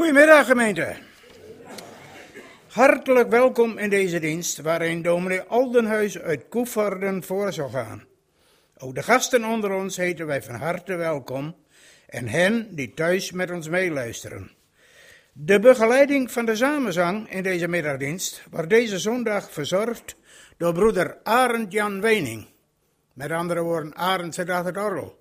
Goedemiddag gemeente. Hartelijk welkom in deze dienst waarin dominee Aldenhuis uit Koevoorden voor zal gaan. Ook de gasten onder ons heten wij van harte welkom en hen die thuis met ons meeluisteren. De begeleiding van de samenzang in deze middagdienst wordt deze zondag verzorgd door broeder Arend Jan Wening. Met andere woorden, Arend zit achter het orgel.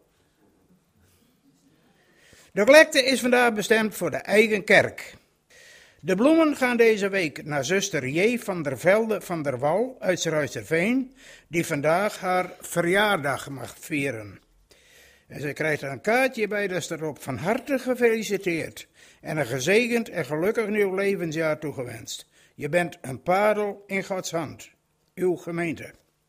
De collecte is vandaag bestemd voor de eigen kerk. De bloemen gaan deze week naar zuster J. van der Velde van der Wal uit Ruisterveen, die vandaag haar verjaardag mag vieren. En ze krijgt er een kaartje bij, dat staat erop: van harte gefeliciteerd en een gezegend en gelukkig nieuw levensjaar toegewenst. Je bent een parel in Gods hand, uw gemeente.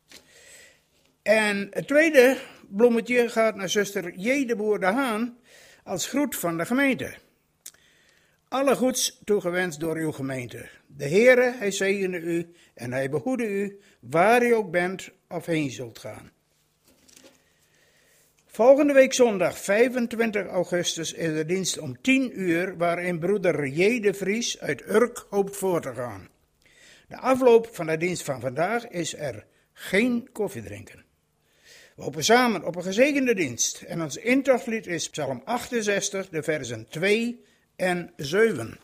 En het tweede bloemetje gaat naar zuster J. de Boer de Haan als groet van de gemeente. Alle goeds toegewenst door uw gemeente. De Heere, hij zegene u en hij behoede u waar u ook bent of heen zult gaan. Volgende week zondag 25 augustus is de dienst om 10 uur waarin broeder J. de Vries uit Urk hoopt voor te gaan. De afloop van de dienst van vandaag is er geen koffie drinken. We hopen samen op een gezegende dienst en ons intochtlied is Psalm 68, de versen 2 en 7.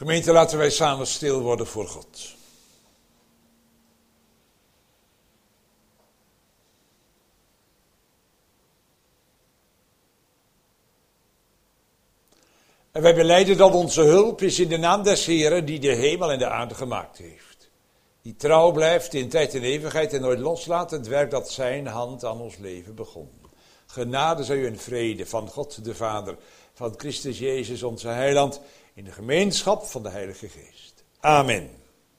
Gemeente, laten wij samen stil worden voor God. En wij belijden dat onze hulp is in de naam des Heren die de hemel en de aarde gemaakt heeft. Die trouw blijft in tijd en eeuwigheid en nooit loslaat het werk dat zijn hand aan ons leven begon. Genade zij u en vrede van God de Vader, van Christus Jezus onze heiland, in de gemeenschap van de Heilige Geest. Amen.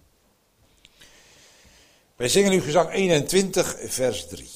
Wij zingen nu gezang 21, vers 3.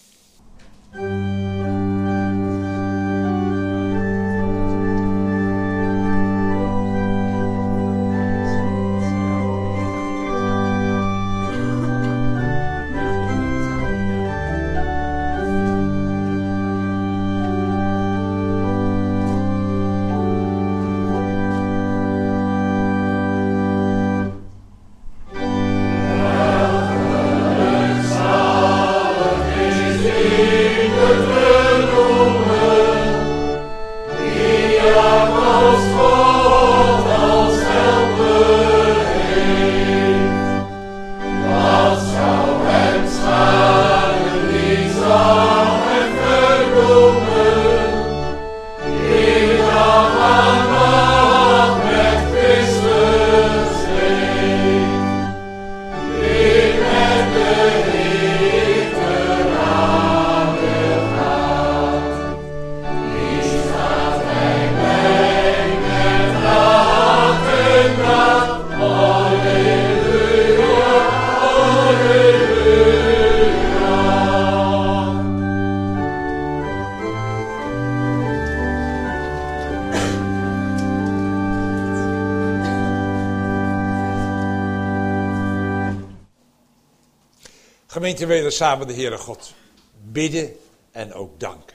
Gemeente, we willen samen de Heere God bidden en ook danken.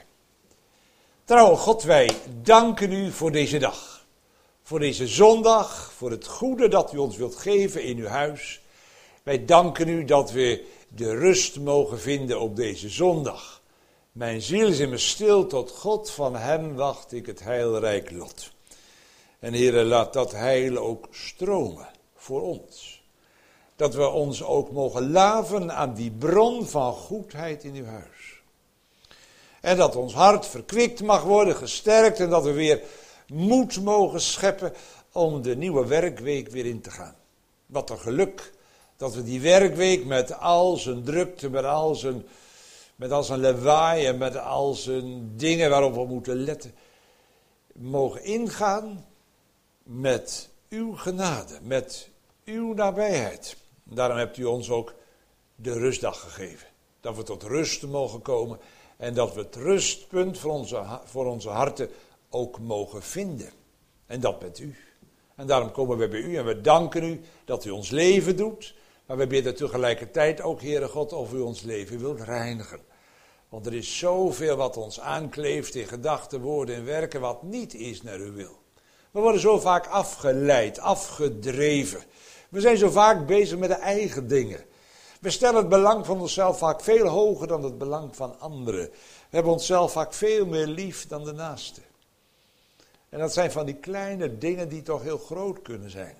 Trouwe God, wij danken u voor deze dag. Voor deze zondag, voor het goede dat u ons wilt geven in uw huis. Wij danken u dat we de rust mogen vinden op deze zondag. Mijn ziel is in me stil tot God, van hem wacht ik het heilrijk lot. En Heere, laat dat heil ook stromen voor ons. Dat we ons ook mogen laven aan die bron van goedheid in uw huis. En dat ons hart verkwikt mag worden, gesterkt. En dat we weer moed mogen scheppen om de nieuwe werkweek weer in te gaan. Wat een geluk dat we die werkweek met al zijn drukte, met al zijn lawaai en met al zijn dingen waarop we moeten letten, mogen ingaan met uw genade, met uw nabijheid. Daarom hebt u ons ook de rustdag gegeven. Dat we tot rust mogen komen en dat we het rustpunt voor onze harten ook mogen vinden. En dat met u. En daarom komen we bij u en we danken u dat u ons leven doet. Maar we bidden tegelijkertijd ook, Heere God, of u ons leven wilt reinigen. Want er is zoveel wat ons aankleeft in gedachten, woorden en werken wat niet is naar uw wil. We worden zo vaak afgeleid, afgedreven. We zijn zo vaak bezig met de eigen dingen. We stellen het belang van onszelf vaak veel hoger dan het belang van anderen. We hebben onszelf vaak veel meer lief dan de naaste. En dat zijn van die kleine dingen die toch heel groot kunnen zijn.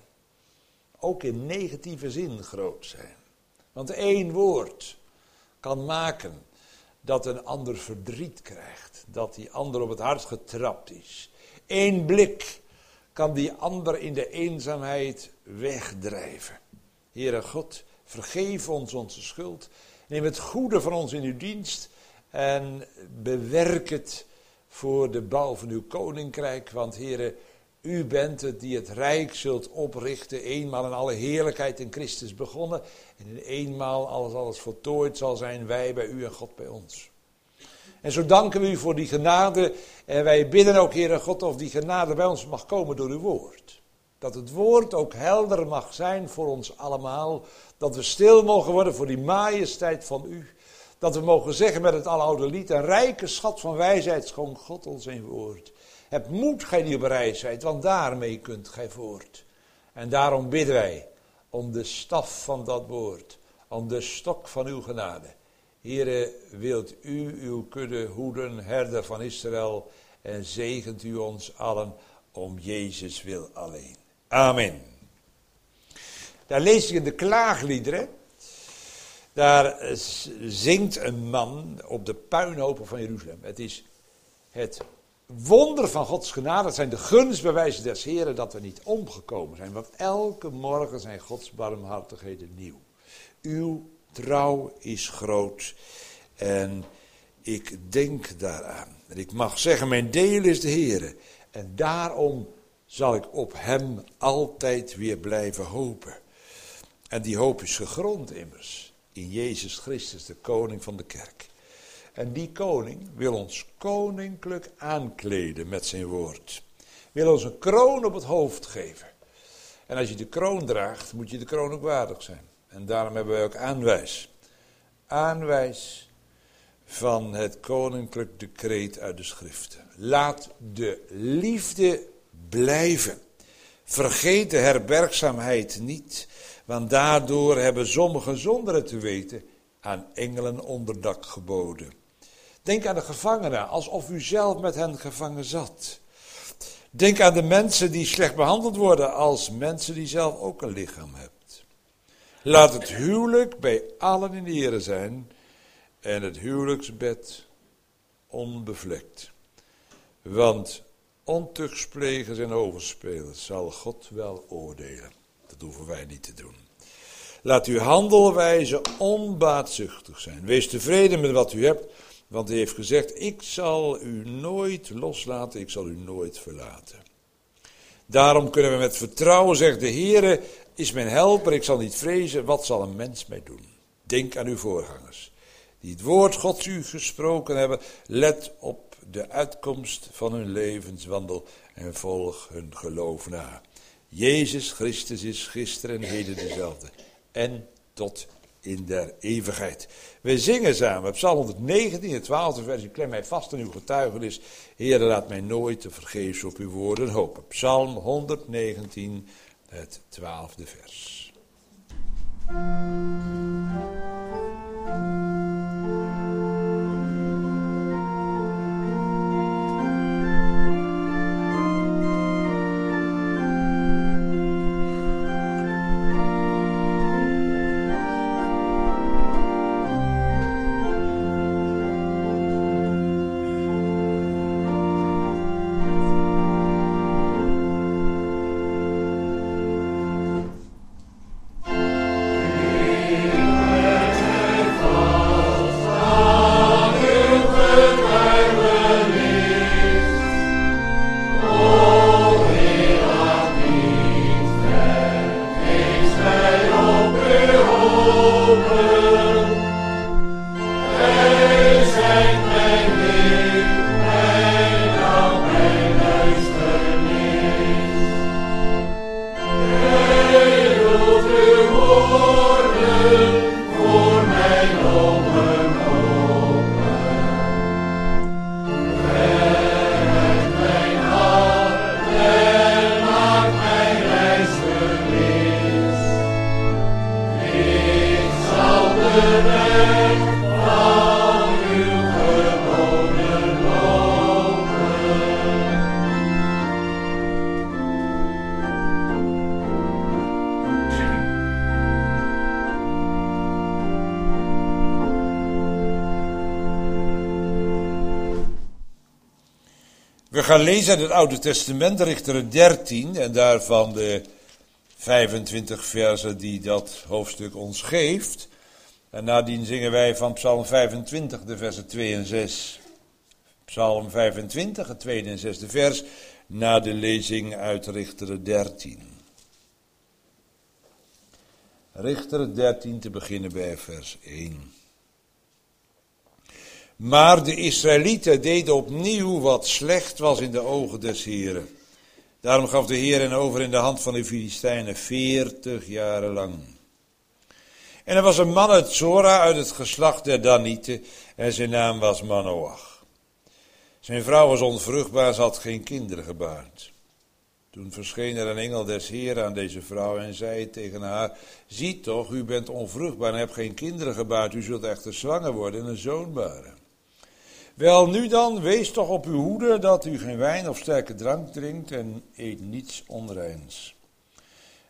Ook in negatieve zin groot zijn. Want één woord kan maken dat een ander verdriet krijgt. Dat die ander op het hart getrapt is. Eén blik kan die ander in de eenzaamheid wegdrijven. Heere God, vergeef ons onze schuld. Neem het goede van ons in uw dienst en bewerk het voor de bouw van uw koninkrijk. Want Heere, u bent het die het rijk zult oprichten, eenmaal in alle heerlijkheid in Christus begonnen. En in eenmaal als alles voltooid zal zijn, wij bij u en God bij ons. En zo danken we u voor die genade. En wij bidden ook, Heere God, of die genade bij ons mag komen door uw woord. Dat het woord ook helder mag zijn voor ons allemaal. Dat we stil mogen worden voor die majesteit van u. Dat we mogen zeggen met het aloude lied, een rijke schat van wijsheid schonk God ons een woord. Heb moed, gij die op reis zijt, want daarmee kunt gij voort. En daarom bidden wij om de staf van dat woord, om de stok van uw genade. Heere, wilt u uw kudde hoeden, herder van Israël, en zegent u ons allen om Jezus wil alleen. Amen. Daar lees ik in de klaagliederen. Daar zingt een man op de puinhopen van Jeruzalem. Het is het wonder van Gods genade. Het zijn de gunstbewijzen des Heren dat we niet omgekomen zijn. Want elke morgen zijn Gods barmhartigheden nieuw. Uw trouw is groot. En ik denk daaraan. En ik mag zeggen, mijn deel is de Heere. En daarom zal ik op hem altijd weer blijven hopen. En die hoop is gegrond immers in Jezus Christus, de koning van de kerk. En die koning wil ons koninklijk aankleden met zijn woord. Wil ons een kroon op het hoofd geven. En als je de kroon draagt, moet je de kroon ook waardig zijn. En daarom hebben wij ook aanwijs. Aanwijs van het koninklijk decreet uit de schriften. Laat de liefde blijven. Vergeet de herbergzaamheid niet. Want daardoor hebben sommigen zonder het te weten aan engelen onderdak geboden. Denk aan de gevangenen, alsof u zelf met hen gevangen zat. Denk aan de mensen die slecht behandeld worden, als mensen die zelf ook een lichaam hebt. Laat het huwelijk bij allen in ere zijn en het huwelijksbed onbevlekt. Want ontuchtsplegers en overspelers zal God wel oordelen. Dat hoeven wij niet te doen. Laat uw handelwijze onbaatzuchtig zijn. Wees tevreden met wat u hebt, want hij heeft gezegd, ik zal u nooit loslaten, ik zal u nooit verlaten. Daarom kunnen we met vertrouwen zeggen, de Heere is mijn helper, ik zal niet vrezen, wat zal een mens mij doen? Denk aan uw voorgangers, die het woord Gods u gesproken hebben. Let op de uitkomst van hun levenswandel en volg hun geloof na. Jezus Christus is gisteren en heden dezelfde. En tot in der eeuwigheid. We zingen samen Psalm 119, het 12e vers. Ik klem mij vast aan uw getuigenis. Heer, laat mij nooit te vergeefs op uw woorden hopen. Psalm 119, het 12e vers. We gaan lezen uit het Oude Testament, Richteren 13, en daarvan de 25 versen die dat hoofdstuk ons geeft. En nadien zingen wij van Psalm 25, de versen 2 en 6. Psalm 25, het tweede en zesde vers, na de lezing uit Richteren 13. Richteren 13, te beginnen bij vers 1. Maar de Israëlieten deden opnieuw wat slecht was in de ogen des Heren. Daarom gaf de Heer hen over in de hand van de Filistijnen 40 jaren lang. En er was een man uit Zora uit het geslacht der Danieten en zijn naam was Manoach. Zijn vrouw was onvruchtbaar, ze had geen kinderen gebaard. Toen verscheen er een engel des Heeren aan deze vrouw en zei tegen haar, zie toch, u bent onvruchtbaar en hebt geen kinderen gebaard, u zult echter zwanger worden en een zoon baren. Wel, nu dan, wees toch op uw hoede dat u geen wijn of sterke drank drinkt en eet niets onreins.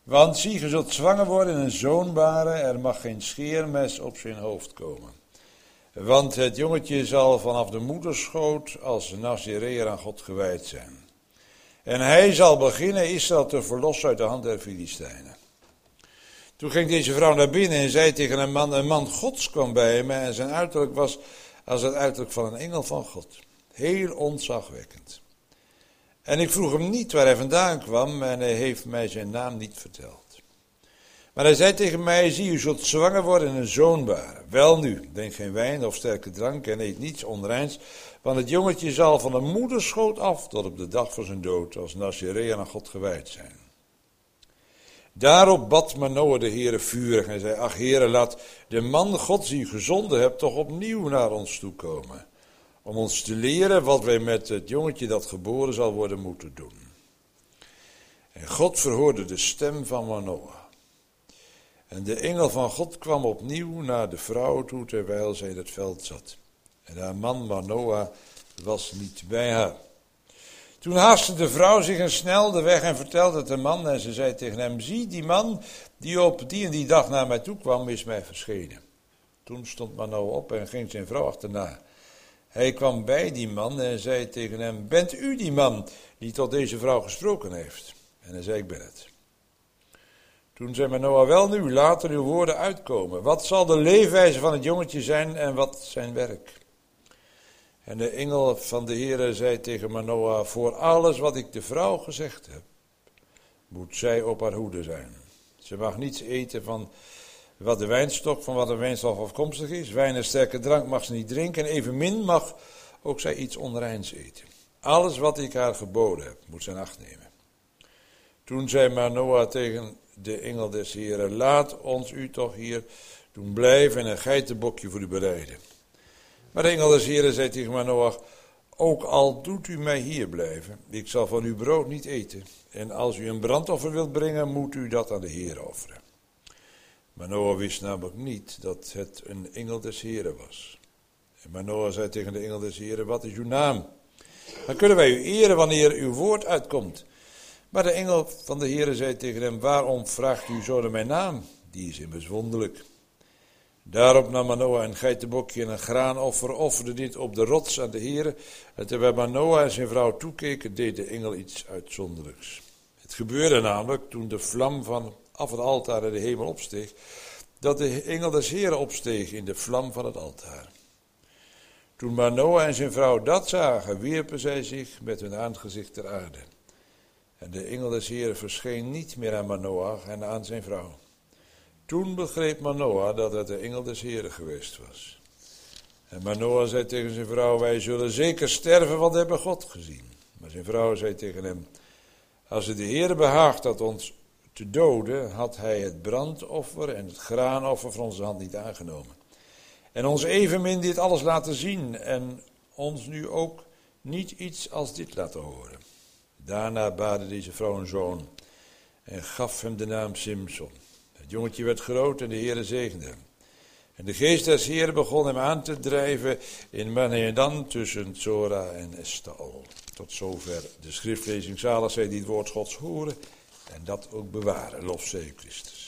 Want zie, je zult zwanger worden en een zoon baren, er mag geen scheermes op zijn hoofd komen. Want het jongetje zal vanaf de moederschoot als Nazireër aan God gewijd zijn. En hij zal beginnen Israël te verlossen uit de hand der Filistijnen. Toen ging deze vrouw naar binnen en zei tegen een man Gods kwam bij me en zijn uiterlijk was als het uiterlijk van een engel van God. Heel ontzagwekkend. En ik vroeg hem niet waar hij vandaan kwam en hij heeft mij zijn naam niet verteld. Maar hij zei tegen mij, zie, u zult zwanger worden en een zoon baren. Welnu, drink geen wijn of sterke drank en eet niets onreins, want het jongetje zal van de moederschoot af tot op de dag van zijn dood als Nazireër aan God gewijd zijn. Daarop bad Manoa de Heere vurig en zei, ach Heere, laat de man Gods die u gezonden hebt toch opnieuw naar ons toe komen, om ons te leren wat wij met het jongetje dat geboren zal worden moeten doen. En God verhoorde de stem van Manoa. En de engel van God kwam opnieuw naar de vrouw toe terwijl zij in het veld zat. En haar man Manoa was niet bij haar. Toen haastte de vrouw zich en snelde weg en vertelde het de man. En ze zei tegen hem, zie, die man die op die en die dag naar mij toe kwam, is mij verschenen. Toen stond Manoa op en ging zijn vrouw achterna. Hij kwam bij die man en zei tegen hem, bent u die man die tot deze vrouw gesproken heeft? En hij zei, ik ben het. Toen zei Manoa, wel nu, laten uw woorden uitkomen. Wat zal de leefwijze van het jongetje zijn en wat zijn werk? En de engel van de Heere zei tegen Manoa, voor alles wat ik de vrouw gezegd heb, moet zij op haar hoede zijn. Ze mag niets eten van wat de wijnstok, van wat een wijnstok afkomstig is. Wijn en sterke drank mag ze niet drinken en evenmin mag ook zij iets onreins eten. Alles wat ik haar geboden heb, moet zij in acht nemen. Toen zei Manoa tegen de engel des Heeren, laat ons u toch hier doen blijven en een geitenbokje voor u bereiden. Maar de engel des Heeren zei tegen Manoa, ook al doet u mij hier blijven, ik zal van uw brood niet eten. En als u een brandoffer wilt brengen, moet u dat aan de Heer offeren. Manoa wist namelijk niet dat het een engel des Heeren was. En Manoa zei tegen de engel des Heeren, wat is uw naam? Dan kunnen wij u eren wanneer uw woord uitkomt. Maar de engel van de Heere zei tegen hem, waarom vraagt u zo naar mijn naam? Die is immers wonderlijk. Daarop nam Manoa een geitenbokje en een graanoffer, offerde dit op de rots aan de Heere. En terwijl Manoa en zijn vrouw toekeken, deed de engel iets uitzonderlijks. Het gebeurde namelijk, toen de vlam van af het altaar in de hemel opsteeg, dat de engel des Heere opsteeg in de vlam van het altaar. Toen Manoa en zijn vrouw dat zagen, wierpen zij zich met hun aangezicht ter aarde. En de engel des Heeren verscheen niet meer aan Manoa en aan zijn vrouw. Toen begreep Manoa dat het de engel des Heeren geweest was. En Manoa zei tegen zijn vrouw, wij zullen zeker sterven, want we hebben God gezien. Maar zijn vrouw zei tegen hem, als het de Heere behaagt dat ons te doden, had hij het brandoffer en het graanoffer van onze hand niet aangenomen. En ons evenmin dit alles laten zien en ons nu ook niet iets als dit laten horen. Daarna baarde deze vrouw een zoon en gaf hem de naam Simson. Het jongetje werd groot en de Heere zegende hem. En de geest des Heeren begon hem aan te drijven in Manedan tussen Zora en Estaol. Tot zover de schriftlezing. Zalig zij die het woord Gods horen en dat ook bewaren. Lof zij Christus.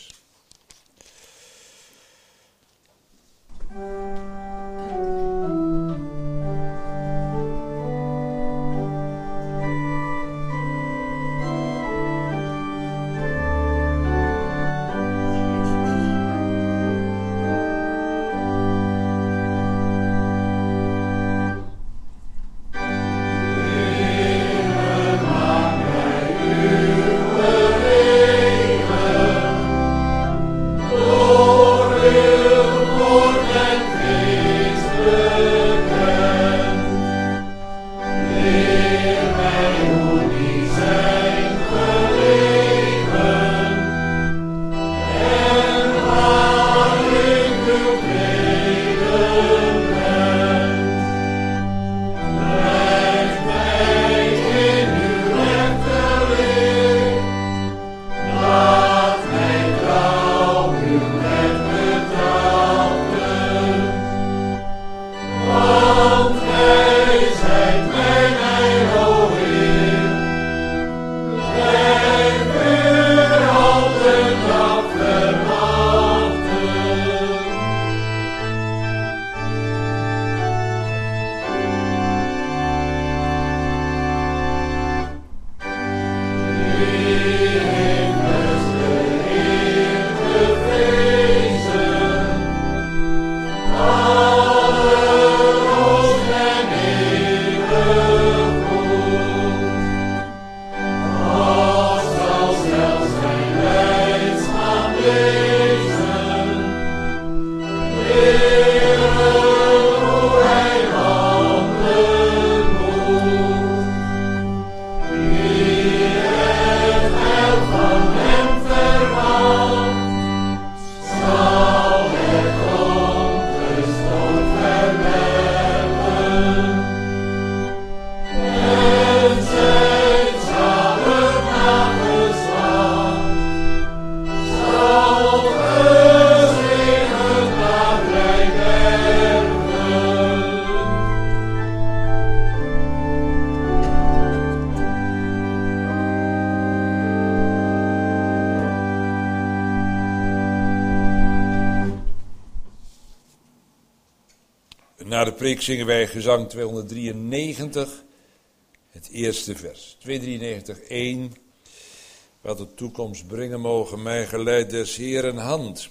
Na de preek zingen wij gezang 293, het eerste vers. 293, 1. Wat de toekomst brengen mogen, mij geleid des Heeren hand.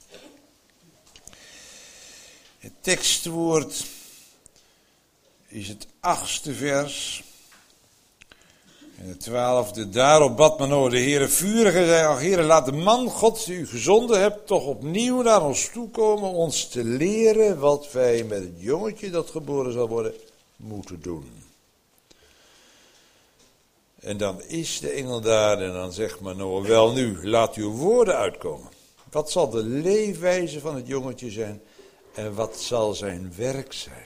Het tekstwoord is het 8e vers. En het 12e. Daarop bad Manoah de Heere vurig en zei: ach Heere, laat de man Gods die u gezonden hebt toch opnieuw naar ons toekomen, ons te leren wat wij met het jongetje dat geboren zal worden moeten doen. En dan is de engel daar en dan zegt Manoah: wel nu, laat uw woorden uitkomen. Wat zal de leefwijze van het jongetje zijn en wat zal zijn werk zijn?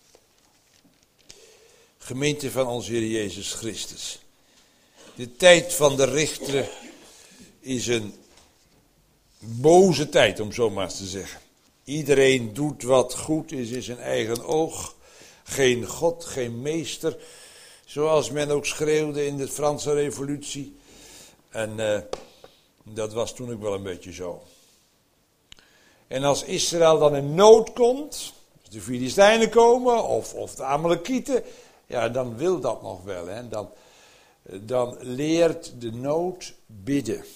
Gemeente van onze Heer Jezus Christus. De tijd van de richteren is een boze tijd, om zo maar eens te zeggen. Iedereen doet wat goed is in zijn eigen oog. Geen God, geen meester. Zoals men ook schreeuwde in de Franse Revolutie. En dat was toen ook wel een beetje zo. En als Israël dan in nood komt, als de Filistijnen komen of de Amalekieten, ja, dan wil dat nog wel. Hè? Dan leert de nood bidden.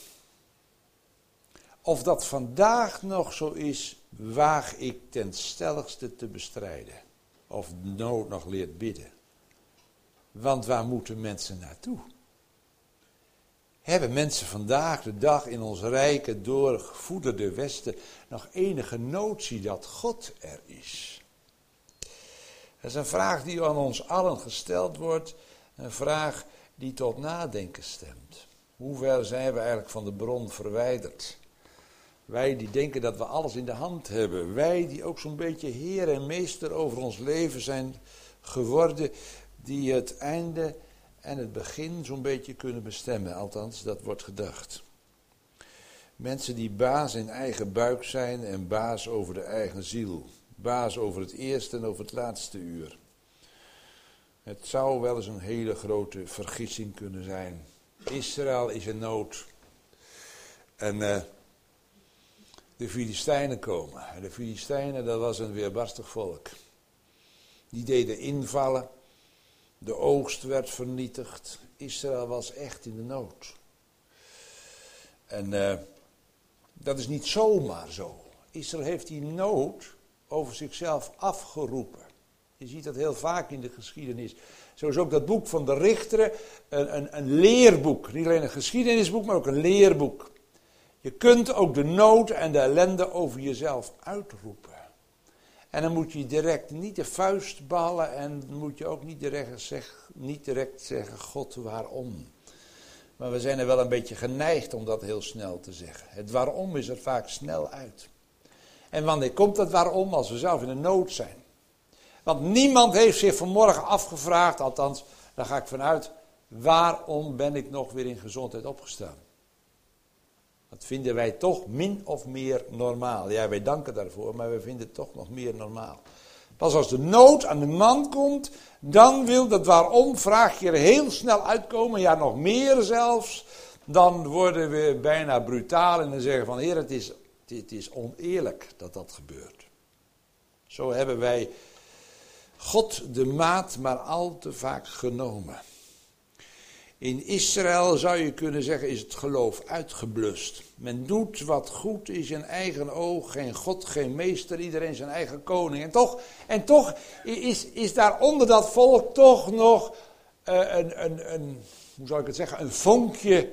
Of dat vandaag nog zo is, waag ik ten stelligste te bestrijden. Of de nood nog leert bidden. Want waar moeten mensen naartoe? Hebben mensen vandaag de dag in ons rijke, doorgevoederde Westen nog enige notie dat God er is? Dat is een vraag die aan ons allen gesteld wordt. Een vraag die tot nadenken stemt. Hoe ver zijn we eigenlijk van de bron verwijderd? Wij die denken dat we alles in de hand hebben. Wij die ook zo'n beetje heer en meester over ons leven zijn geworden. Die het einde en het begin zo'n beetje kunnen bestemmen. Althans, dat wordt gedacht. Mensen die baas in eigen buik zijn en baas over de eigen ziel. Baas over het eerste en over het laatste uur. Het zou wel eens een hele grote vergissing kunnen zijn. Israël is in nood. En de Filistijnen komen. En de Filistijnen, dat was een weerbarstig volk. Die deden invallen. De oogst werd vernietigd. Israël was echt in de nood. En dat is niet zomaar zo. Israël heeft die nood over zichzelf afgeroepen. Je ziet dat heel vaak in de geschiedenis. Zo is ook dat boek van de Richteren een leerboek. Niet alleen een geschiedenisboek, maar ook een leerboek. Je kunt ook de nood en de ellende over jezelf uitroepen. En dan moet je direct niet de vuist ballen en moet je ook niet direct zeggen: God, waarom? Maar we zijn er wel een beetje geneigd om dat heel snel te zeggen. Het waarom is er vaak snel uit. En wanneer komt dat waarom? Als we zelf in de nood zijn. Want niemand heeft zich vanmorgen afgevraagd, althans, daar ga ik vanuit, waarom ben ik nog weer in gezondheid opgestaan? Dat vinden wij toch min of meer normaal. Ja, wij danken daarvoor, maar wij vinden het toch nog meer normaal. Pas als de nood aan de man komt, dan wil dat waarom vraagje er heel snel uitkomen. Ja, nog meer zelfs. Dan worden we bijna brutaal en dan zeggen van: Heer, het is oneerlijk dat dat gebeurt. Zo hebben wij God de maat maar al te vaak genomen. In Israël zou je kunnen zeggen is het geloof uitgeblust. Men doet wat goed is in eigen oog, geen God, geen meester, iedereen zijn eigen koning. En toch is daar onder dat volk toch nog hoe zou ik het zeggen, een vonkje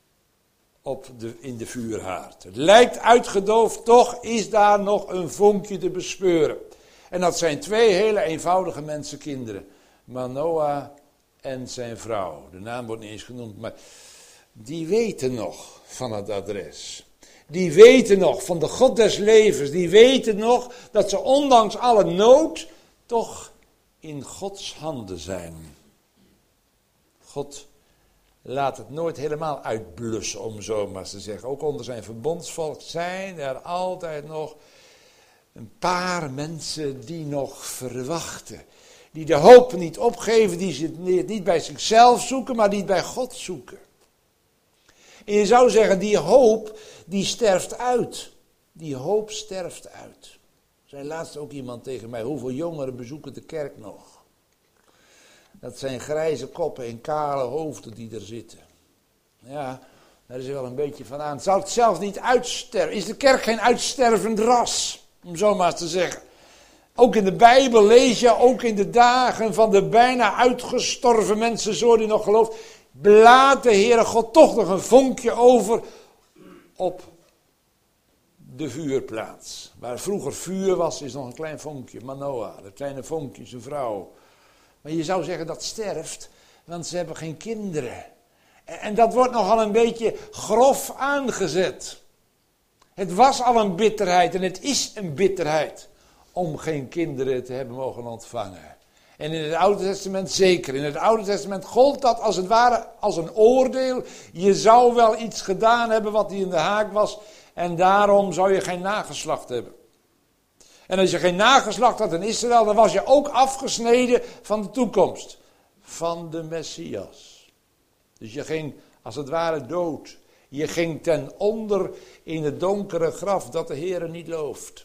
in de vuurhaard. Het lijkt uitgedoofd, toch is daar nog een vonkje te bespeuren. En dat zijn twee hele eenvoudige mensenkinderen. Manoah en zijn vrouw. De naam wordt niet eens genoemd, maar die weten nog van het adres. Die weten nog van de God des levens. Die weten nog dat ze ondanks alle nood toch in Gods handen zijn. God laat het nooit helemaal uitblussen, om zo maar te zeggen. Ook onder zijn verbondsvolk zijn er altijd nog een paar mensen die nog verwachten. Die de hoop niet opgeven, die het niet bij zichzelf zoeken, maar die het bij God zoeken. En je zou zeggen, die hoop, die sterft uit. Die hoop sterft uit. Zei laatst ook iemand tegen mij, hoeveel jongeren bezoeken de kerk nog? Dat zijn grijze koppen en kale hoofden die er zitten. Ja, daar is er wel een beetje van aan. Zou het zelf niet uitsterven? Is de kerk geen uitstervend ras? Om zo maar te zeggen. Ook in de Bijbel lees je, ook in de dagen van de bijna uitgestorven mensen, zo die nog gelooft, blaat de Heere God toch nog een vonkje over op de vuurplaats. Waar vroeger vuur was, is nog een klein vonkje, Manoah, dat kleine vonkje, zijn vrouw. Maar je zou zeggen dat sterft, want ze hebben geen kinderen. En dat wordt nogal een beetje grof aangezet. Het was al een bitterheid en het is een bitterheid om geen kinderen te hebben mogen ontvangen. En in het Oude Testament zeker. In het Oude Testament gold dat als het ware als een oordeel. Je zou wel iets gedaan hebben wat niet in de haak was en daarom zou je geen nageslacht hebben. En als je geen nageslacht had in Israël, dan was je ook afgesneden van de toekomst. Van de Messias. Dus je ging als het ware dood. Je ging ten onder in het donkere graf dat de Heere niet looft.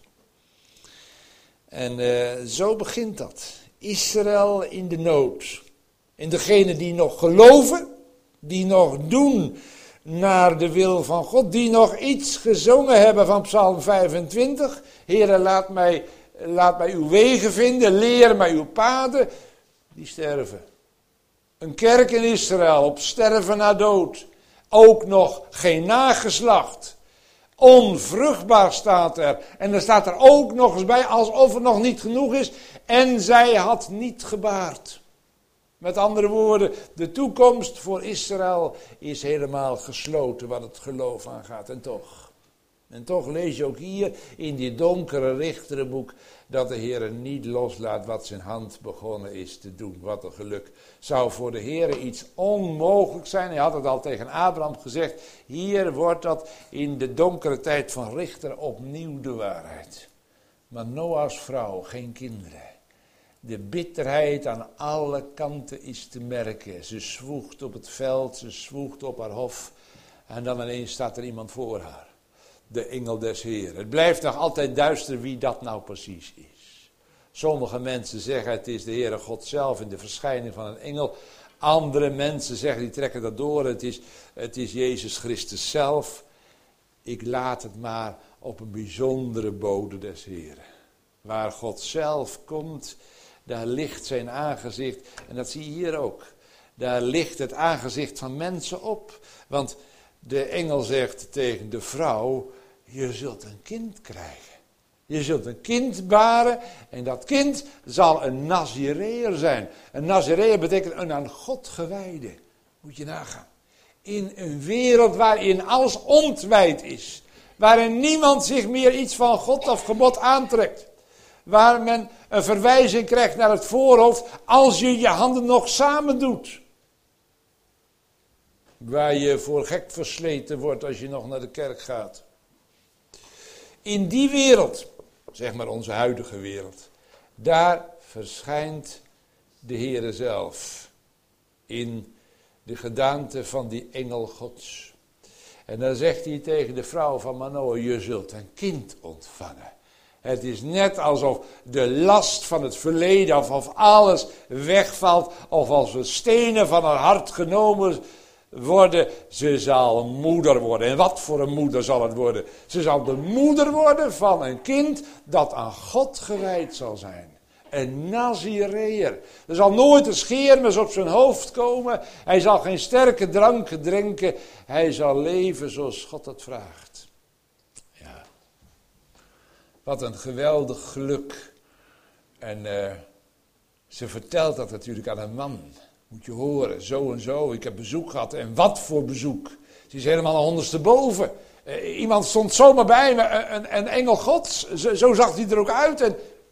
En zo begint dat. Israël in de nood. En degenen die nog geloven, die nog doen naar de wil van God, die nog iets gezongen hebben van Psalm 25. Heere, laat mij uw wegen vinden, leer mij uw paden. Die sterven. Een kerk in Israël op sterven na dood. Ook nog geen nageslacht. Onvruchtbaar staat er. En er staat er ook nog eens bij, alsof het nog niet genoeg is. En zij had niet gebaard. Met andere woorden, de toekomst voor Israël is helemaal gesloten wat het geloof aangaat. En toch lees je ook hier in die donkere richterenboek dat de Heer niet loslaat wat zijn hand begonnen is te doen. Wat een geluk. Zou voor de Heer iets onmogelijk zijn. Hij had het al tegen Abraham gezegd. Hier wordt dat in de donkere tijd van Richter opnieuw de waarheid. Maar Noach's vrouw, geen kinderen. De bitterheid aan alle kanten is te merken. Ze zwoegt op het veld, ze zwoegt op haar hof. En dan ineens staat er iemand voor haar. De engel des Heeren. Het blijft nog altijd duister wie dat nou precies is. Sommige mensen zeggen het is de Heere God zelf in de verschijning van een engel. Andere mensen zeggen, die trekken dat door, het is Jezus Christus zelf. Ik laat het maar op een bijzondere bode des Heeren. Waar God zelf komt, daar ligt zijn aangezicht. En dat zie je hier ook. Daar ligt het aangezicht van mensen op. Want de engel zegt tegen de vrouw, je zult een kind krijgen. Je zult een kind baren en dat kind zal een Nazireër zijn. Een Nazireër betekent een aan God gewijde. Moet je nagaan. In een wereld waarin alles ontwijd is. Waarin niemand zich meer iets van God of gebod aantrekt. Waar men een verwijzing krijgt naar het voorhoofd als je je handen nog samen doet. Waar je voor gek versleten wordt als je nog naar de kerk gaat. In die wereld, zeg maar onze huidige wereld, daar verschijnt de Heere zelf. In de gedaante van die engel Gods. En dan zegt hij tegen de vrouw van Manoah, je zult een kind ontvangen. Het is net alsof de last van het verleden of alles wegvalt. Of als de stenen van haar hart genomen worden. Ze zal moeder worden. En wat voor een moeder zal het worden? Ze zal de moeder worden van een kind dat aan God gewijd zal zijn. Een Nazireër. Er zal nooit een scheermes op zijn hoofd komen. Hij zal geen sterke drank drinken. Hij zal leven zoals God het vraagt. Ja. Wat een geweldig geluk. En ze vertelt dat natuurlijk aan een man. Moet je horen, zo en zo, ik heb bezoek gehad. En wat voor bezoek. Ze is helemaal ondersteboven. Iemand stond zomaar bij me, een engel Gods. Zo zag hij er ook uit. En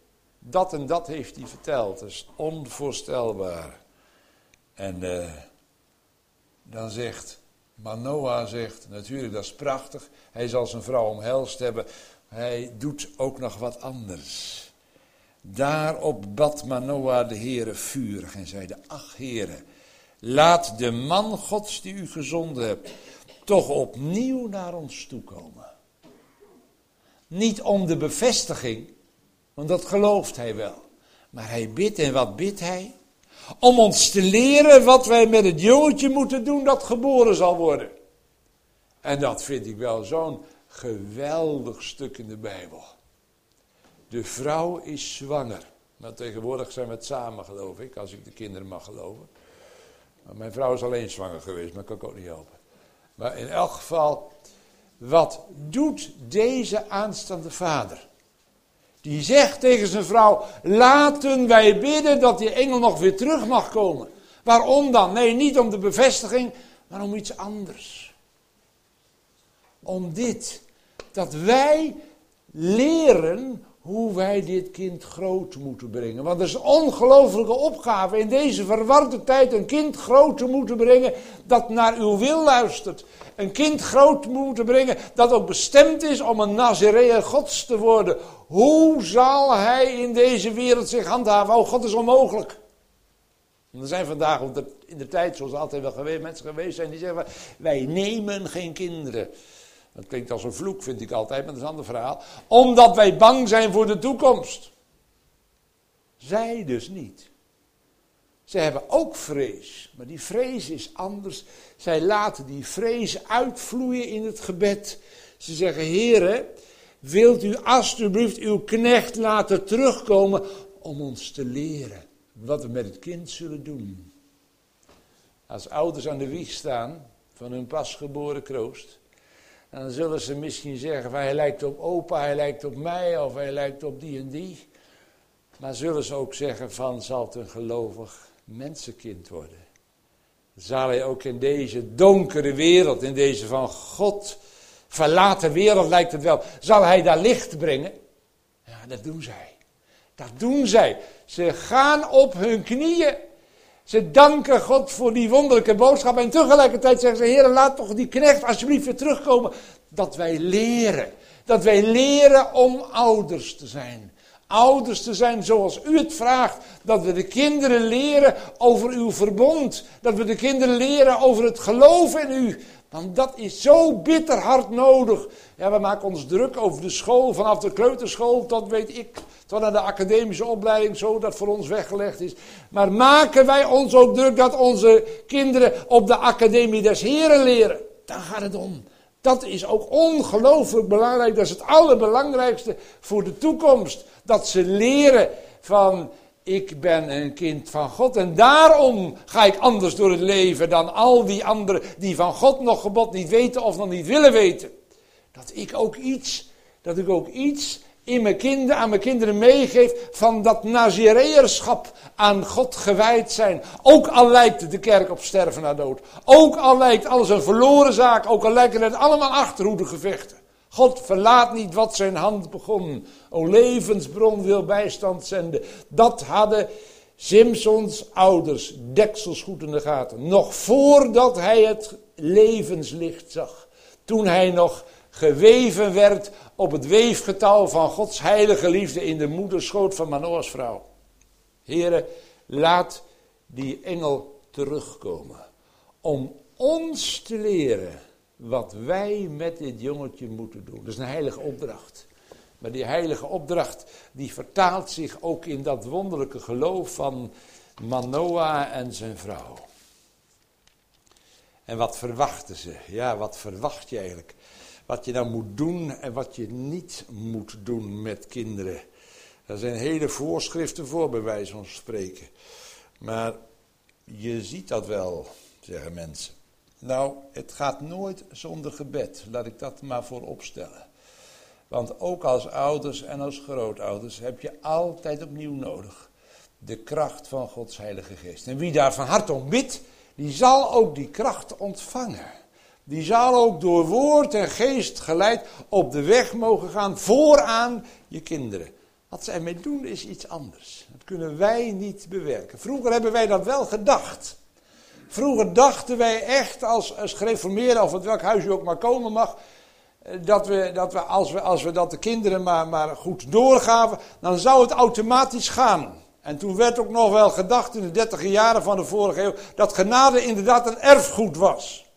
Dat en dat heeft hij verteld. Dat is onvoorstelbaar. En dan zegt Manoah, natuurlijk dat is prachtig. Hij zal zijn vrouw omhelst hebben. Hij doet ook nog wat anders. Daarop bad Manoah de Heere vurig en zeide: ach Heere, laat de man Gods die u gezonden hebt toch opnieuw naar ons toekomen. Niet om de bevestiging, want dat gelooft hij wel. Maar hij bidt, en wat bidt hij? Om ons te leren wat wij met het jongetje moeten doen dat geboren zal worden. En dat vind ik wel zo'n geweldig stuk in de Bijbel. De vrouw is zwanger. Maar tegenwoordig zijn we het samen, geloof ik, als ik de kinderen mag geloven. Maar mijn vrouw is alleen zwanger geweest, maar kan ik ook niet helpen. Maar in elk geval, wat doet deze aanstaande vader? Die zegt tegen zijn vrouw: laten wij bidden dat die engel nog weer terug mag komen. Waarom dan? Nee, niet om de bevestiging, maar om iets anders. Om dit, dat wij leren hoe wij dit kind groot moeten brengen. Want het is een ongelofelijke opgave in deze verwarde tijd een kind groot te moeten brengen dat naar uw wil luistert. Een kind groot te moeten brengen dat ook bestemd is om een Nazareër Gods te worden. Hoe zal hij in deze wereld zich handhaven? Oh, God is onmogelijk. En er zijn vandaag in de tijd, zoals altijd wel geweest, mensen geweest zijn die zeggen: wij nemen geen kinderen. Dat klinkt als een vloek, vind ik altijd, maar dat is een ander verhaal. Omdat wij bang zijn voor de toekomst. Zij dus niet. Zij hebben ook vrees, maar die vrees is anders. Zij laten die vrees uitvloeien in het gebed. Ze zeggen: Heere, wilt u alstublieft uw knecht laten terugkomen om ons te leren wat we met het kind zullen doen. Als ouders aan de wieg staan van hun pasgeboren kroost, dan zullen ze misschien zeggen: hij lijkt op opa, hij lijkt op mij, of hij lijkt op die en die. Maar zullen ze ook zeggen van: zal het een gelovig mensenkind worden? Zal hij ook in deze donkere wereld, in deze van God verlaten wereld lijkt het wel, zal hij daar licht brengen? Ja, dat doen zij. Dat doen zij. Ze gaan op hun knieën. Ze danken God voor die wonderlijke boodschap. En tegelijkertijd zeggen ze: Heer, laat toch die knecht alsjeblieft weer terugkomen. Dat wij leren. Dat wij leren om ouders te zijn. Ouders te zijn zoals u het vraagt. Dat we de kinderen leren over uw verbond. Dat we de kinderen leren over het geloof in u. Want dat is zo bitter hard nodig. Ja, we maken ons druk over de school. Vanaf de kleuterschool tot weet ik, tot aan de academische opleiding, zo dat voor ons weggelegd is. Maar maken wij ons ook druk dat onze kinderen op de academie des Heren leren? Daar gaat het om. Dat is ook ongelooflijk belangrijk. Dat is het allerbelangrijkste voor de toekomst. Dat ze leren van: ik ben een kind van God en daarom ga ik anders door het leven dan al die anderen die van God nog gebod niet weten of nog niet willen weten. Dat ik ook iets aan mijn kinderen meegeef van dat Nazareërschap aan God gewijd zijn. Ook al lijkt de kerk op sterven na dood. Ook al lijkt alles een verloren zaak. Ook al lijken het allemaal achterhoedegevechten. God verlaat niet wat zijn hand begon. O levensbron wil bijstand zenden. Dat hadden Simsons ouders deksels goed in de gaten. Nog voordat hij het levenslicht zag. Toen hij nog geweven werd op het weefgetouw van Gods heilige liefde in de moederschoot van Manoahs vrouw. Heere, laat die engel terugkomen om ons te leren wat wij met dit jongetje moeten doen. Dat is een heilige opdracht. Maar die heilige opdracht die vertaalt zich ook in dat wonderlijke geloof van Manoah en zijn vrouw. En wat verwachten ze? Ja, wat verwacht je eigenlijk? Wat je nou moet doen en wat je niet moet doen met kinderen. Daar zijn hele voorschriften voor, bij wijze van spreken. Maar je ziet dat wel, zeggen mensen. Nou, het gaat nooit zonder gebed. Laat ik dat maar voorop stellen. Want ook als ouders en als grootouders heb je altijd opnieuw nodig de kracht van Gods Heilige Geest. En wie daar van harte om bidt, die zal ook die kracht ontvangen. Die zal ook door woord en geest geleid op de weg mogen gaan vooraan je kinderen. Wat ze ermee doen is iets anders. Dat kunnen wij niet bewerken. Vroeger hebben wij dat wel gedacht. Vroeger dachten wij echt als gereformeerden, of uit welk huis u ook maar komen mag, dat we als we dat de kinderen maar goed doorgaven, dan zou het automatisch gaan. En toen werd ook nog wel gedacht in de 30 jaren van de vorige eeuw, dat genade inderdaad een erfgoed was.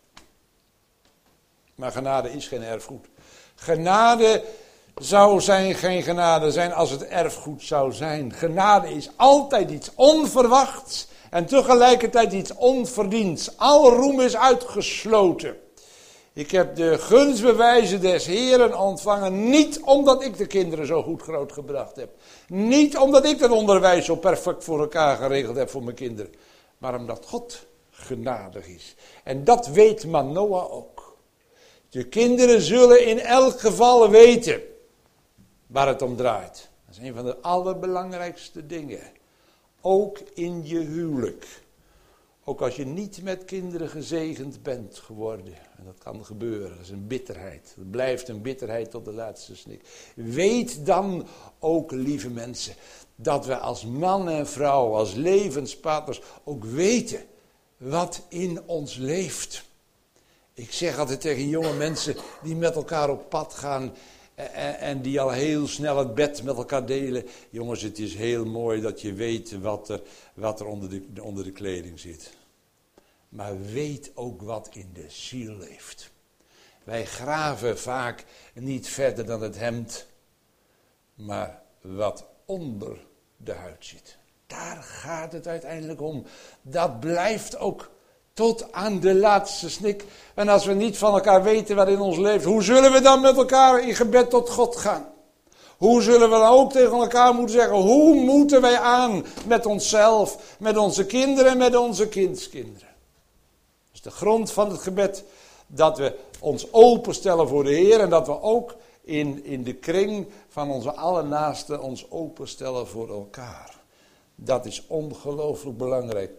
Maar genade is geen erfgoed. Genade zou geen genade zijn als het erfgoed zou zijn. Genade is altijd iets onverwachts en tegelijkertijd iets onverdiends. Al roem is uitgesloten. Ik heb de gunstbewijzen des Heeren ontvangen, niet omdat ik de kinderen zo goed grootgebracht heb. Niet omdat ik het onderwijs zo perfect voor elkaar geregeld heb voor mijn kinderen. Maar omdat God genadig is. En dat weet Manoa ook. De kinderen zullen in elk geval weten waar het om draait. Dat is een van de allerbelangrijkste dingen. Ook in je huwelijk. Ook als je niet met kinderen gezegend bent geworden. En dat kan gebeuren. Dat is een bitterheid. Het blijft een bitterheid tot de laatste snik. Weet dan ook, lieve mensen, dat we als man en vrouw, als levenspartners, ook weten wat in ons leeft. Ik zeg altijd tegen jonge mensen die met elkaar op pad gaan en die al heel snel het bed met elkaar delen. Jongens, het is heel mooi dat je weet wat er onder de kleding zit. Maar weet ook wat in de ziel leeft. Wij graven vaak niet verder dan het hemd, maar wat onder de huid zit. Daar gaat het uiteindelijk om. Dat blijft ook tot aan de laatste snik. En als we niet van elkaar weten wat in ons leeft, hoe zullen we dan met elkaar in gebed tot God gaan? Hoe zullen we dan ook tegen elkaar moeten zeggen, hoe moeten wij aan met onszelf, met onze kinderen en met onze kindskinderen? Dat is de grond van het gebed, dat we ons openstellen voor de Heer en dat we ook in de kring van onze allernaasten ons openstellen voor elkaar. Dat is ongelooflijk belangrijk.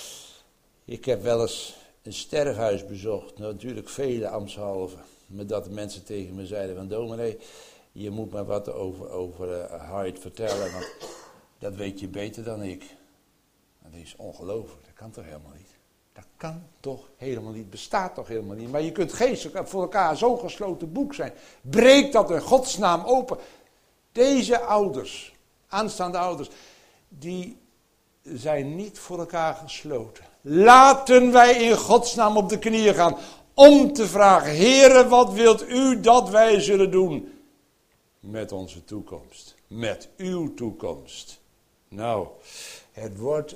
Ik heb wel eens een sterfhuis bezocht, natuurlijk vele ambtshalve, met dat de mensen tegen me zeiden van dominee, je moet maar wat over Hyde vertellen, want dat weet je beter dan ik. Dat is ongelooflijk, dat kan toch helemaal niet. Dat kan toch helemaal niet, bestaat toch helemaal niet. Maar je kunt geestelijk voor elkaar zo'n gesloten boek zijn. Breek dat in Godsnaam open. Deze ouders, aanstaande ouders, die zijn niet voor elkaar gesloten. Laten wij in Godsnaam op de knieën gaan om te vragen, Heere, wat wilt u dat wij zullen doen met onze toekomst, met uw toekomst. Nou, het wordt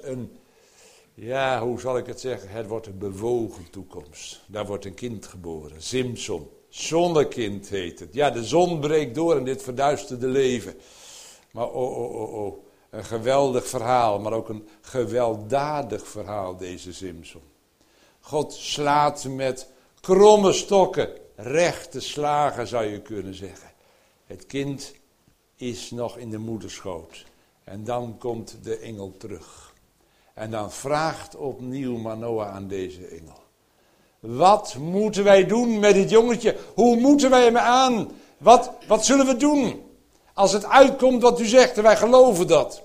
hoe zal ik het zeggen, het wordt een bewogen toekomst. Daar wordt een kind geboren, Simson, zonnekind heet het. Ja, de zon breekt door in dit verduisterde leven. Maar een geweldig verhaal, maar ook een gewelddadig verhaal, deze Simson. God slaat met kromme stokken, rechte slagen zou je kunnen zeggen. Het kind is nog in de moederschoot. En dan komt de engel terug. En dan vraagt opnieuw Manoa aan deze engel. Wat moeten wij doen met dit jongetje? Hoe moeten wij hem aan? Wat zullen we doen? Als het uitkomt wat u zegt en wij geloven dat.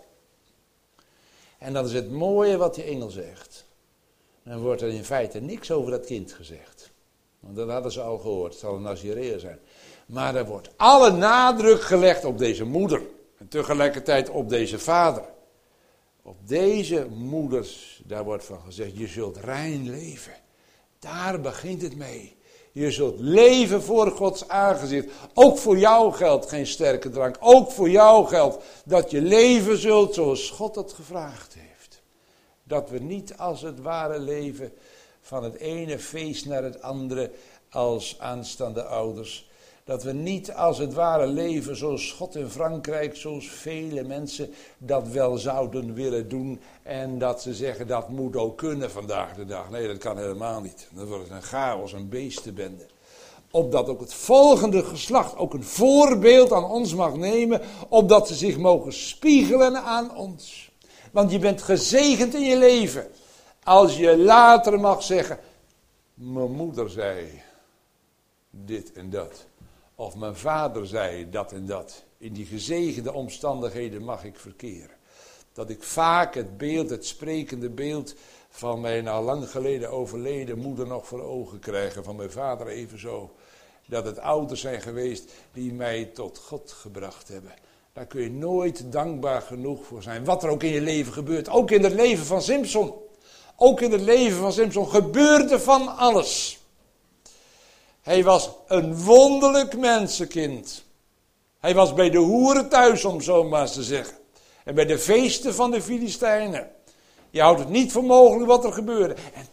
En dan is het mooie wat die engel zegt. Dan wordt er in feite niks over dat kind gezegd. Want dat hadden ze al gehoord, het zal een Nazireër zijn. Maar er wordt alle nadruk gelegd op deze moeder. En tegelijkertijd op deze vader. Op deze moeders, daar wordt van gezegd, je zult rein leven. Daar begint het mee. Je zult leven voor Gods aangezicht. Ook voor jou geldt geen sterke drank. Ook voor jou geldt dat je leven zult zoals God het gevraagd heeft. Dat we niet als het ware leven van het ene feest naar het andere als aanstaande ouders. Dat we niet als het ware leven zoals God in Frankrijk, zoals vele mensen dat wel zouden willen doen. En dat ze zeggen dat moet ook kunnen vandaag de dag. Nee, dat kan helemaal niet. Dan wordt het een chaos, een beestenbende. Opdat ook het volgende geslacht ook een voorbeeld aan ons mag nemen. Opdat ze zich mogen spiegelen aan ons. Want je bent gezegend in je leven. Als je later mag zeggen, mijn moeder zei dit en dat. Of mijn vader zei dat en dat. in die gezegende omstandigheden mag ik verkeren. Dat ik vaak het sprekende beeld van mijn al lang geleden overleden moeder nog voor ogen krijg. En van mijn vader evenzo. Dat het ouders zijn geweest die mij tot God gebracht hebben. Daar kun je nooit dankbaar genoeg voor zijn. Wat er ook in je leven gebeurt. Ook in het leven van Simson. Ook in het leven van Simson gebeurde van alles. Hij was een wonderlijk mensenkind. Hij was bij de hoeren thuis, om zo maar eens te zeggen. En bij de feesten van de Filistijnen. Je houdt het niet voor mogelijk wat er gebeurde. En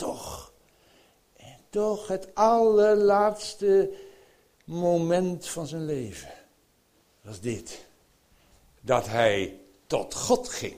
toch het allerlaatste moment van zijn leven was dit. Dat hij tot God ging.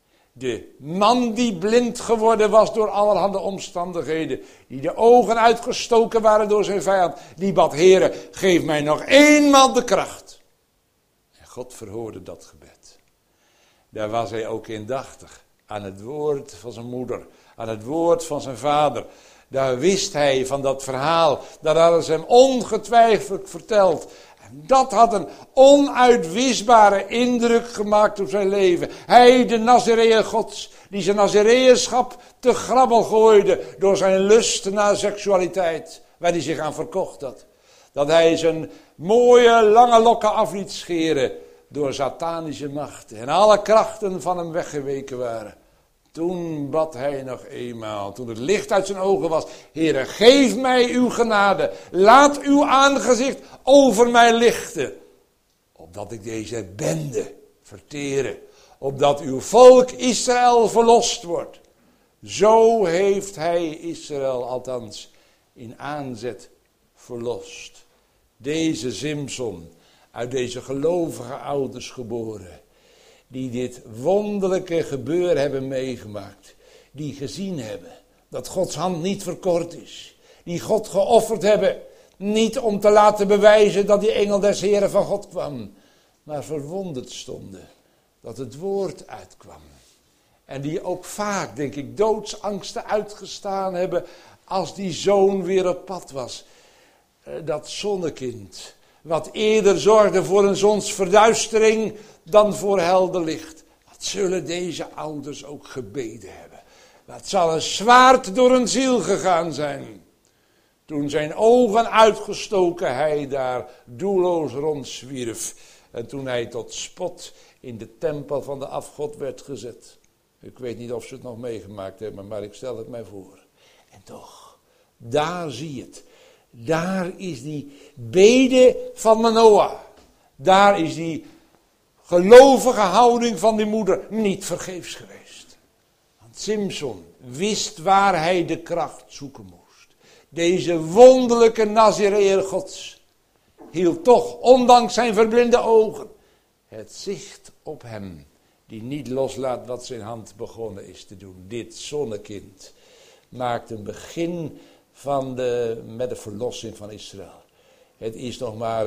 De man die blind geworden was door allerhande omstandigheden. Die de ogen uitgestoken waren door zijn vijand. Die bad, Heere, geef mij nog eenmaal de kracht. En God verhoorde dat gebed. Daar was hij ook indachtig. Aan het woord van zijn moeder. Aan het woord van zijn vader. Daar wist hij van dat verhaal. Daar hadden ze hem ongetwijfeld verteld. En dat had een onuitwisbare indruk gemaakt op zijn leven. Hij, de Nazareër Gods, die zijn Nazareërschap te grabbel gooide door zijn lust naar seksualiteit, waar hij zich aan verkocht had. Dat hij zijn mooie lange lokken af liet scheren door satanische machten en alle krachten van hem weggeweken waren. Toen bad hij nog eenmaal, toen het licht uit zijn ogen was. Heere, geef mij uw genade. Laat uw aangezicht over mij lichten. Opdat ik deze bende verteren. Opdat uw volk Israël verlost wordt. Zo heeft hij Israël althans in aanzet verlost. Deze Simson, uit deze gelovige ouders geboren. Die dit wonderlijke gebeuren hebben meegemaakt. Die gezien hebben dat Gods hand niet verkort is. Die God geofferd hebben. Niet om te laten bewijzen dat die engel des Heren van God kwam. Maar verwonderd stonden dat het woord uitkwam. En die ook vaak, denk ik, doodsangsten uitgestaan hebben als die zoon weer op pad was. Dat zonnekind, wat eerder zorgde voor een zonsverduistering dan voor helder licht. Wat zullen deze ouders ook gebeden hebben. Wat zal een zwaard door hun ziel gegaan zijn. Toen zijn ogen uitgestoken hij daar doelloos rondzwierf. En toen hij tot spot in de tempel van de afgod werd gezet. Ik weet niet of ze het nog meegemaakt hebben, maar ik stel het mij voor. En toch, daar zie je het. Daar is die bede van Manoah. Daar is die gelovige houding van die moeder niet vergeefs geweest. Want Simson wist waar hij de kracht zoeken moest. Deze wonderlijke Nazareër Gods hield toch, ondanks zijn verblinde ogen, het zicht op hem, die niet loslaat wat zijn hand begonnen is te doen. Dit zonnekind maakt een begin met de verlossing van Israël. Het is nog maar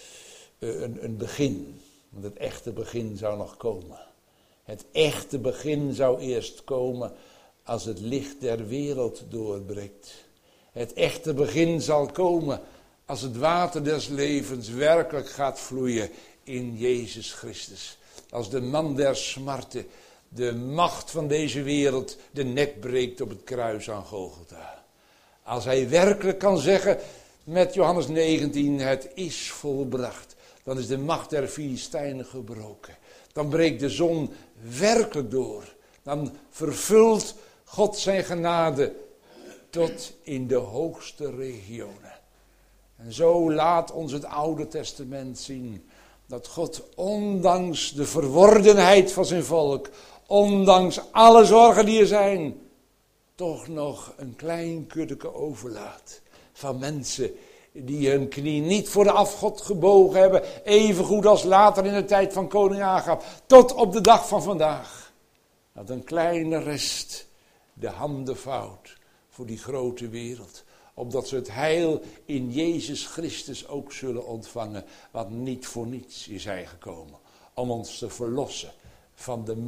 een begin. Want het echte begin zou nog komen. Het echte begin zou eerst komen als het licht der wereld doorbreekt. Het echte begin zal komen als het water des levens werkelijk gaat vloeien in Jezus Christus. Als de man der smarten, de macht van deze wereld, de nek breekt op het kruis aan Golgotha. Als hij werkelijk kan zeggen met Johannes 19, het is volbracht. Dan is de macht der Filistijnen gebroken. Dan breekt de zon werkelijk door. Dan vervult God zijn genade tot in de hoogste regionen. En zo laat ons het Oude Testament zien dat God ondanks de verwordenheid van zijn volk, ondanks alle zorgen die er zijn, toch nog een klein kuddeke overlaat van mensen die hun knie niet voor de afgod gebogen hebben, evengoed als later in de tijd van koning Agab, tot op de dag van vandaag. Dat een kleine rest de handen vouwt voor die grote wereld, opdat ze het heil in Jezus Christus ook zullen ontvangen, wat niet voor niets is hij gekomen, om ons te verlossen van de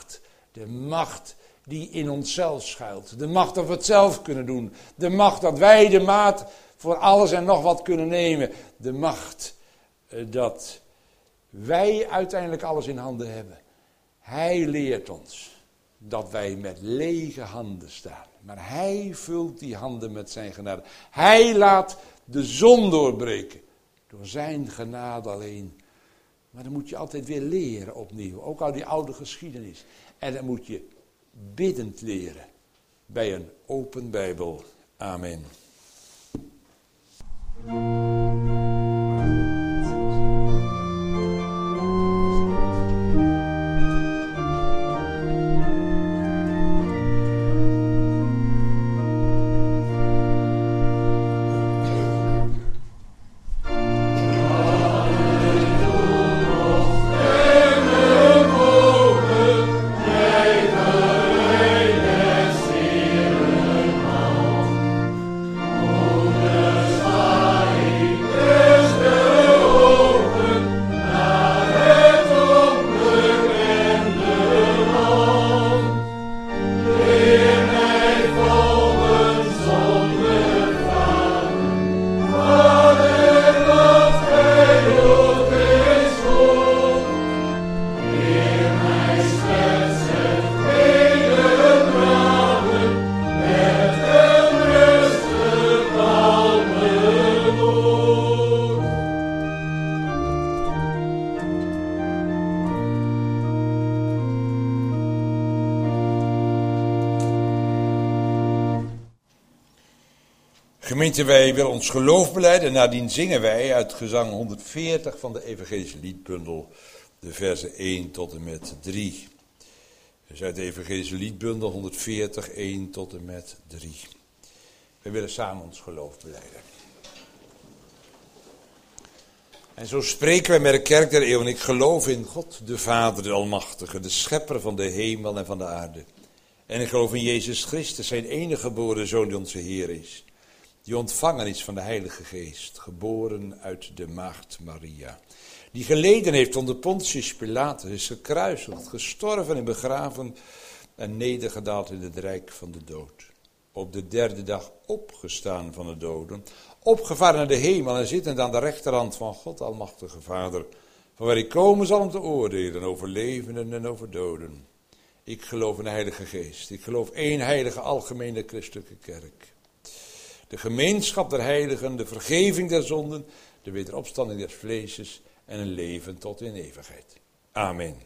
macht die in onszelf schuilt, de macht dat we het zelf kunnen doen, de macht dat wij de maat voor alles en nog wat kunnen nemen. De macht dat wij uiteindelijk alles in handen hebben. Hij leert ons dat wij met lege handen staan. Maar hij vult die handen met zijn genade. Hij laat de zon doorbreken. Door zijn genade alleen. Maar dan moet je altijd weer leren opnieuw. Ook al die oude geschiedenis. En dan moet je biddend leren. Bij een open Bijbel. Amen. Gemeente, wij willen ons geloof belijden en nadien zingen wij uit gezang 140 van de Evangelische liedbundel, de versen 1 tot en met 3. Dus uit de Evangelische liedbundel 140, 1 tot en met 3. Wij willen samen ons geloof belijden. En zo spreken wij met de kerk der eeuwen. Ik geloof in God, de Vader, de Almachtige, de schepper van de hemel en van de aarde. En ik geloof in Jezus Christus, zijn enige geboren Zoon die onze Heer is. Die ontvangen is van de Heilige Geest, geboren uit de maagd Maria. Die geleden heeft onder Pontius Pilatus, is gekruisigd, gestorven en begraven en nedergedaald in het rijk van de dood. Op de derde dag opgestaan van de doden, opgevaren naar de hemel en zittend aan de rechterhand van God, Almachtige Vader, van waar hij komen zal om te oordelen over levenden en over doden. Ik geloof in de Heilige Geest, ik geloof één heilige algemene christelijke kerk. De gemeenschap der heiligen, de vergeving der zonden, de wederopstanding des vleeses en een leven tot in eeuwigheid. Amen.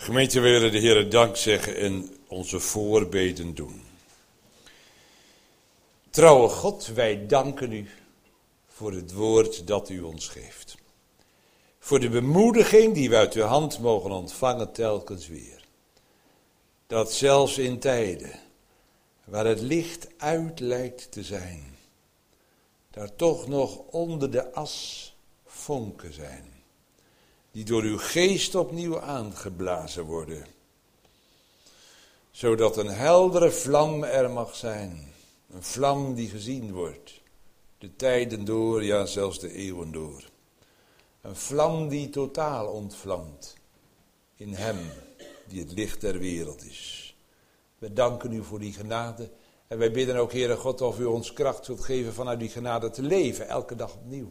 Gemeente, we willen de Heer dank zeggen en onze voorbeden doen. Trouwe God, wij danken u voor het woord dat u ons geeft. Voor de bemoediging die we uit uw hand mogen ontvangen telkens weer. Dat zelfs in tijden waar het licht uit lijkt te zijn, daar toch nog onder de as vonken zijn, die door uw geest opnieuw aangeblazen worden, zodat een heldere vlam er mag zijn, een vlam die gezien wordt, de tijden door, ja zelfs de eeuwen door. Een vlam die totaal ontvlamt in hem die het licht der wereld is. We danken u voor die genade en wij bidden ook, Heere God, of u ons kracht zult geven vanuit die genade te leven, elke dag opnieuw.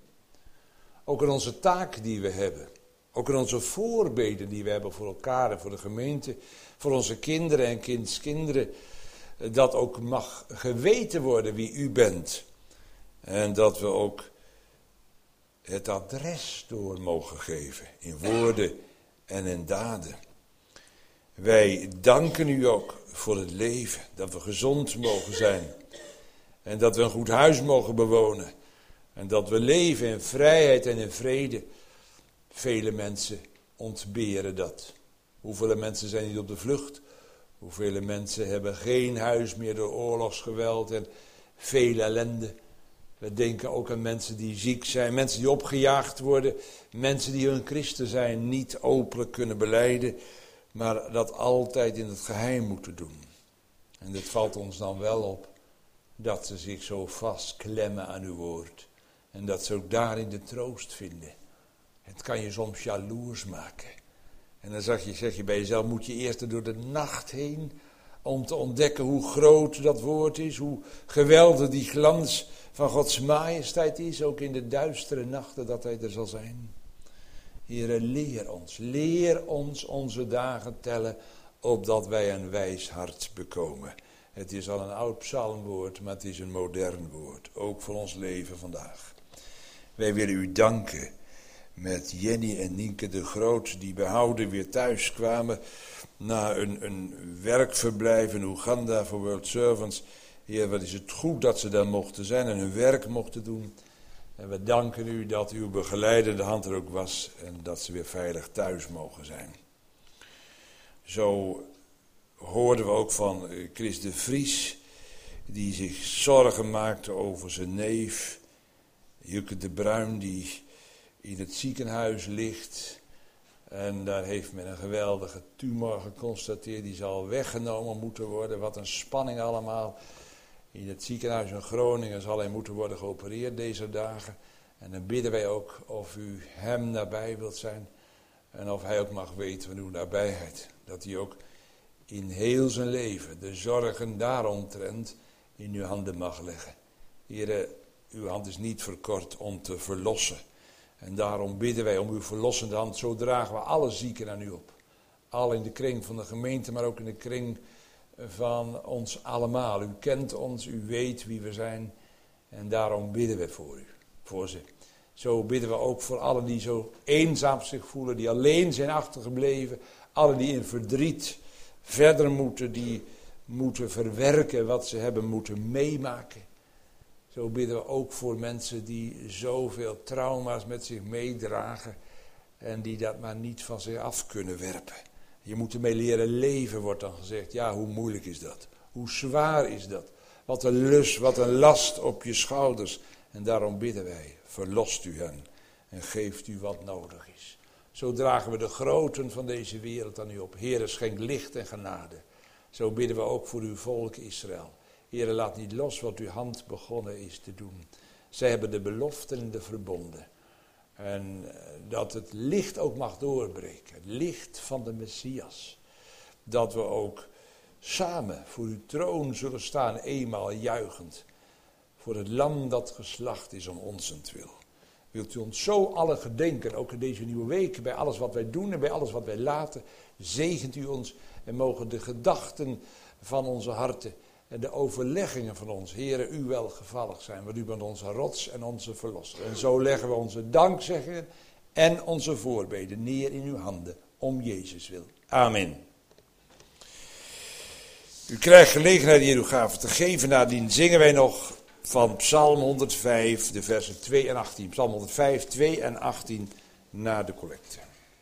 Ook in onze taak die we hebben, ook in onze voorbeden die we hebben voor elkaar en voor de gemeente, voor onze kinderen en kindskinderen, dat ook mag geweten worden wie u bent. En dat we ook het adres door mogen geven, in woorden en in daden. Wij danken u ook voor het leven, dat we gezond mogen zijn. En dat we een goed huis mogen bewonen. En dat we leven in vrijheid en in vrede. Vele mensen ontberen dat. Hoeveel mensen zijn niet op de vlucht? Hoeveel mensen hebben geen huis meer door oorlogsgeweld en veel ellende? We denken ook aan mensen die ziek zijn, mensen die opgejaagd worden, mensen die hun christen zijn, niet openlijk kunnen belijden, maar dat altijd in het geheim moeten doen. En het valt ons dan wel op dat ze zich zo vastklemmen aan uw woord en dat ze ook daarin de troost vinden. Het kan je soms jaloers maken. En dan zeg je bij jezelf, moet je eerst door de nacht heen om te ontdekken hoe groot dat woord is, hoe geweldig die glans van Gods majesteit is, ook in de duistere nachten dat hij er zal zijn. Heere, leer ons onze dagen tellen, opdat wij een wijs hart bekomen. Het is al een oud psalmwoord, maar het is een modern woord, ook voor ons leven vandaag. Wij willen u danken met Jenny en Nienke de Groot, die behouden weer thuis kwamen na een werkverblijf in Oeganda voor World Servants. Heer, wat is het goed dat ze daar mochten zijn en hun werk mochten doen. En we danken u dat uw begeleidende hand er ook was en dat ze weer veilig thuis mogen zijn. Zo hoorden we ook van Chris de Vries, die zich zorgen maakte over zijn neef, Jukke de Bruin, die in het ziekenhuis ligt. En daar heeft men een geweldige tumor geconstateerd, die zal weggenomen moeten worden. Wat een spanning allemaal. In het ziekenhuis in Groningen zal hij moeten worden geopereerd deze dagen. En dan bidden wij ook of u hem nabij wilt zijn. En of hij ook mag weten van uw nabijheid. Dat hij ook in heel zijn leven de zorgen daaromtrent in uw handen mag leggen. Heere, uw hand is niet verkort om te verlossen. En daarom bidden wij om uw verlossende hand. Zo dragen we alle zieken aan u op. Al in de kring van de gemeente, maar ook in de kring van ons allemaal. U kent ons, u weet wie we zijn. En daarom bidden we voor u, voor ze. Zo bidden we ook voor allen die zo eenzaam zich voelen, die alleen zijn achtergebleven. Allen die in verdriet verder moeten, die moeten verwerken wat ze hebben moeten meemaken. Zo bidden we ook voor mensen die zoveel trauma's met zich meedragen en die dat maar niet van zich af kunnen werpen. Je moet ermee leren leven, wordt dan gezegd. Ja, hoe moeilijk is dat? Hoe zwaar is dat? Wat een lust, wat een last op je schouders. En daarom bidden wij, verlost u hen en geeft u wat nodig is. Zo dragen we de groten van deze wereld aan u op. Heere, schenk licht en genade. Zo bidden we ook voor uw volk Israël. Heere, laat niet los wat uw hand begonnen is te doen. Zij hebben de beloften en de verbonden. En dat het licht ook mag doorbreken. Het licht van de Messias. Dat we ook samen voor uw troon zullen staan, eenmaal juichend. Voor het lam dat geslacht is om onzentwil. Wilt u ons zo alle gedenken, ook in deze nieuwe week, bij alles wat wij doen en bij alles wat wij laten. Zegent u ons en mogen de gedachten van onze harten en de overleggingen van ons, Heere, u welgevallig zijn. Want u bent onze rots en onze verlosser. En zo leggen we onze dankzeggingen en onze voorbeden neer in uw handen, om Jezus wil. Amen. U krijgt gelegenheid hier uw gave te geven. Nadien zingen wij nog van Psalm 105, de versen 2 en 18. Psalm 105, 2 en 18 na de collecte.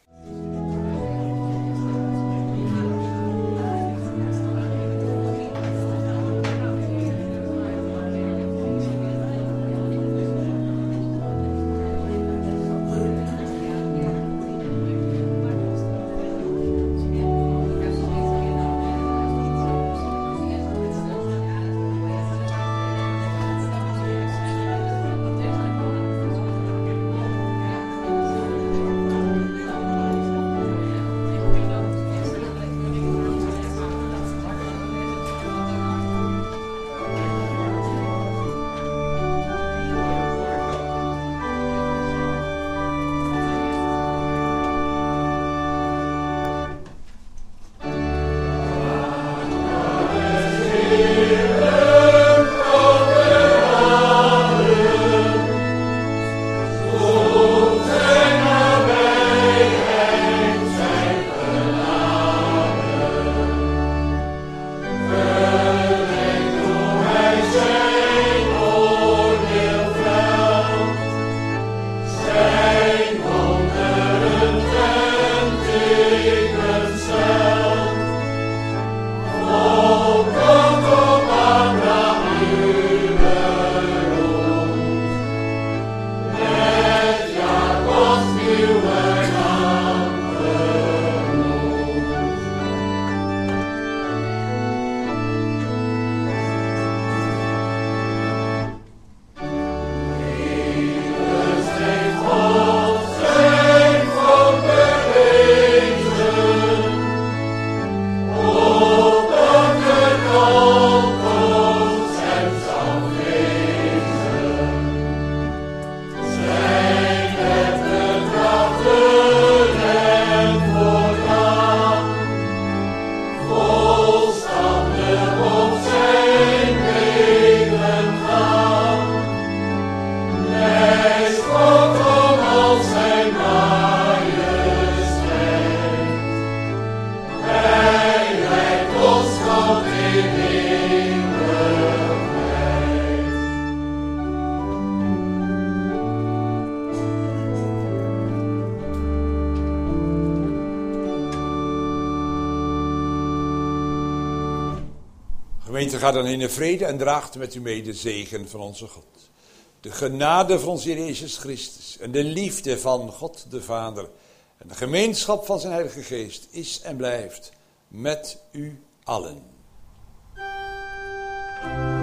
Gemeente, ga dan in vrede en draagt met u mee de zegen van onze God. De genade van onze Heer Jezus Christus en de liefde van God de Vader en de gemeenschap van zijn Heilige Geest is en blijft met u allen.